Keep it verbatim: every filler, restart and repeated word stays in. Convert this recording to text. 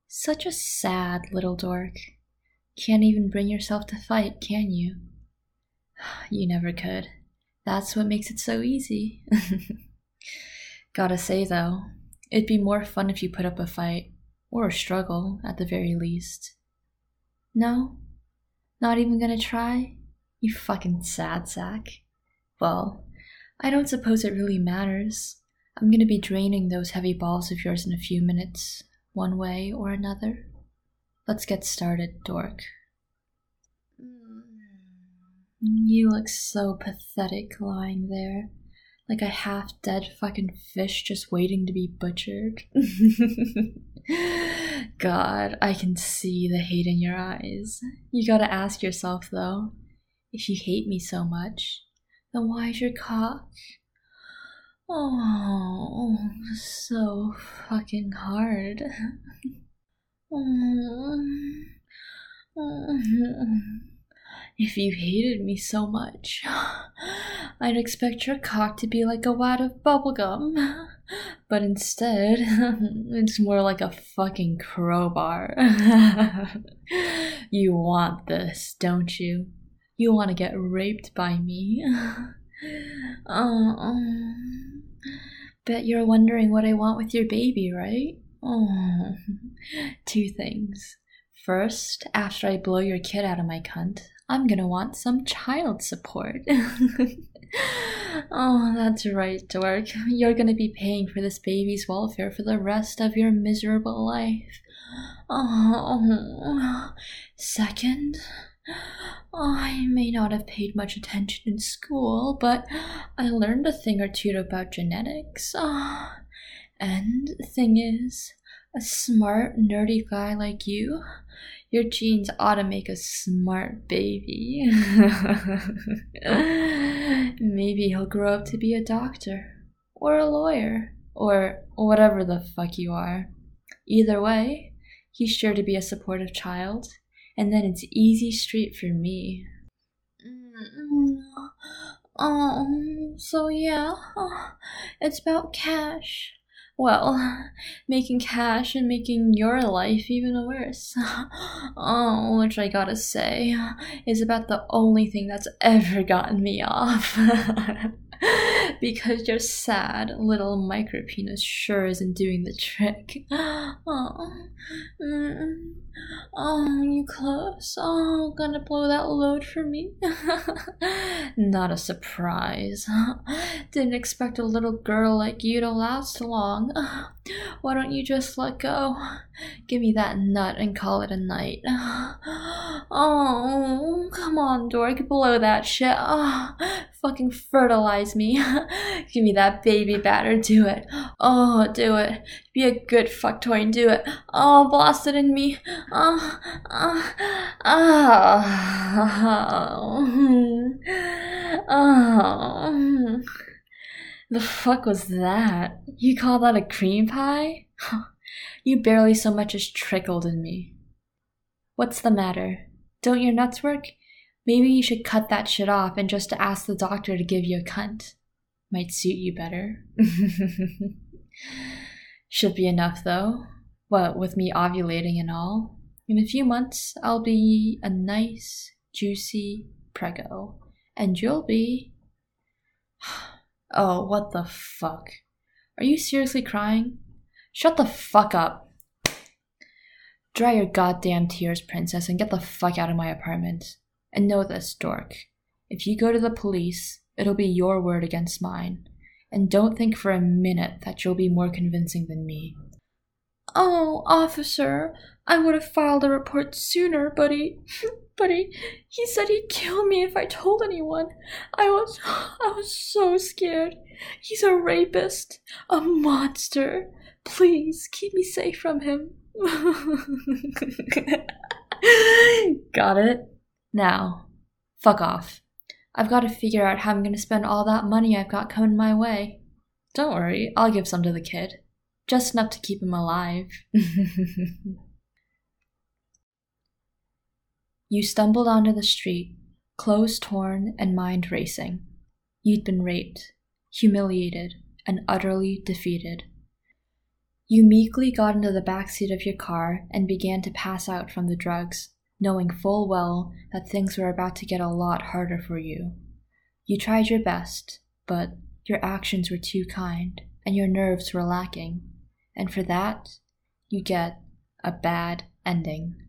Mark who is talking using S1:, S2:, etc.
S1: Such a sad little dork. Can't even bring yourself to fight, can you? You never could. That's what makes it so easy. Gotta say though, it'd be more fun if you put up a fight, or a struggle at the very least. No? Not even gonna try? You fucking sad sack. Well, I don't suppose it really matters. I'm gonna be draining those heavy balls of yours in a few minutes, one way or another. Let's get started, dork. You look so pathetic lying there, like a half-dead fucking fish just waiting to be butchered. God, I can see the hate in your eyes. You gotta ask yourself, though, if you hate me so much, then why's your cock? Oh, so fucking hard. If you hated me so much, I'd expect your cock to be like a wad of bubblegum. But instead, it's more like a fucking crowbar. You want this, don't you? You want to get raped by me. Oh, bet you're wondering what I want with your baby, right? Oh, two things. First, after I blow your kid out of my cunt, I'm gonna want some child support. Oh, that's right, dork. You're gonna be paying for this baby's welfare for the rest of your miserable life. Oh, second, I may not have paid much attention in school, but I learned a thing or two about genetics. Oh, and the thing is, a smart, nerdy guy like you, your genes ought to make a smart baby. Maybe he'll grow up to be a doctor, or a lawyer, or whatever the fuck you are. Either way, he's sure to be a supportive child, and then it's easy street for me. Um, so yeah, it's about cash. Well, making cash and making your life even worse. Oh, which I gotta say, is about the only thing that's ever gotten me off. Because your sad little micro penis sure isn't doing the trick. Oh, mm, oh, you close? Oh, gonna blow that load for me? Not a surprise. Didn't expect a little girl like you to last long. Why don't you just let go? Give me that nut and call it a night. Oh, come on, dork, blow that shit. Oh, fucking fertilize me. Give me that baby batter, do it. Oh, do it. Be a good fuck toy and do it. Oh, blast it in me. Oh, oh, oh. Oh. The fuck was that? You call that a cream pie? You barely so much as trickled in me. What's the matter? Don't your nuts work? Maybe you should cut that shit off and just ask the doctor to give you a cunt. Might suit you better. Should be enough though. What, with me ovulating and all? In a few months, I'll be a nice, juicy prego. And you'll be... Oh, what the fuck? Are you seriously crying? Shut the fuck up. Dry your goddamn tears, princess, and get the fuck out of my apartment. And know this, dork. If you go to the police, it'll be your word against mine. And don't think for a minute that you'll be more convincing than me. Oh, officer, I would have filed a report sooner, but he... But he, he said he'd kill me if I told anyone. I was, I was so scared. He's a rapist, a monster. Please, keep me safe from him. Got it? Now, fuck off. I've got to figure out how I'm going to spend all that money I've got coming my way. Don't worry, I'll give some to the kid. Just enough to keep him alive. You stumbled onto the street, clothes torn and mind racing. You'd been raped, humiliated, and utterly defeated. You meekly got into the backseat of your car and began to pass out from the drugs, knowing full well that things were about to get a lot harder for you. You tried your best, but your actions were too kind, and your nerves were lacking, and for that, you get a bad ending.